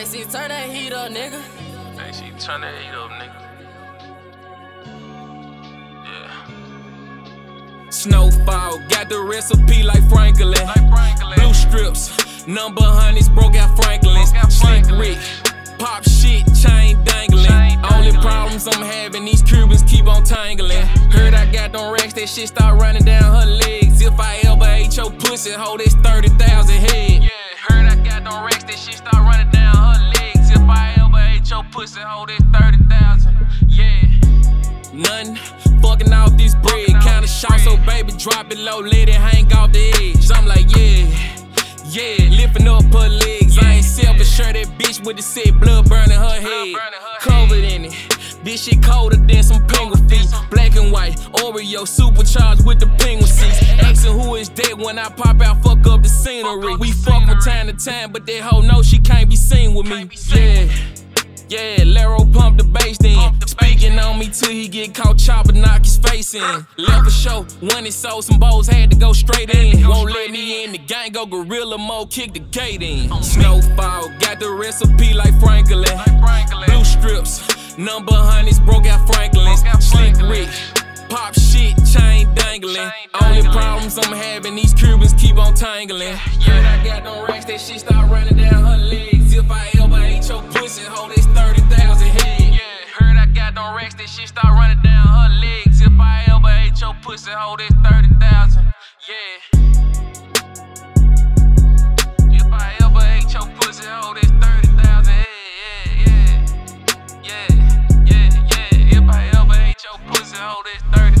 AC, turn that heat up, nigga. AC, turn that heat up, nigga. Yeah. Snowfall, got the recipe like Franklin. Blue strips, number honeys, broke out Franklin's. Slick Rick, pop shit, chain dangling. Only problems I'm having, these Cubans keep on tangling. Heard I got them racks, that shit start running down her legs. If I ever ate your pussy, hold this 30,000 head. Yeah, heard I got them racks, that shit start running down her legs. If I ever ate your pussy, hold this 30,000. Yeah. Nothing, fucking off this bread. Kinda short, so baby, drop it low, let it hang off the edge. I'm like, yeah, lifting up her legs. I ain't selfish, shirt that bitch with the set, blood burning her head. Covered in it, this shit colder than some penguin feet. Black and white, Oreo, supercharged with the penguin seats. Asking who is that when I pop out, fuck up the scenery. We fuck from time to time, but that hoe know she can't be seen with me. Yeah, Laro pump the bass then. Speaking on me till he get caught chopping, knock his face in. Left for show, when it sold some bowls, had to go straight in. Won't let me in, the gang go gorilla mode, kick the gate in. Snowfall, got the recipe like Franklin. Blue strips, number honeys, broke out Franklin's. Slick Rick, pop shit, chain dangling. Only problems I'm having, these Cubans keep on tangling. Yeah, I got them racks, that shit start running down her legs. If I ever ate your pussy, hold this 30,000 head. Yeah, heard I got them racks, that shit start running down her legs. If I ever ate your pussy, hold this 30,000. Yeah. If I ever ate your pussy, hold this 30,000. Yeah. If I ever ate your pussy, hold this 30,000.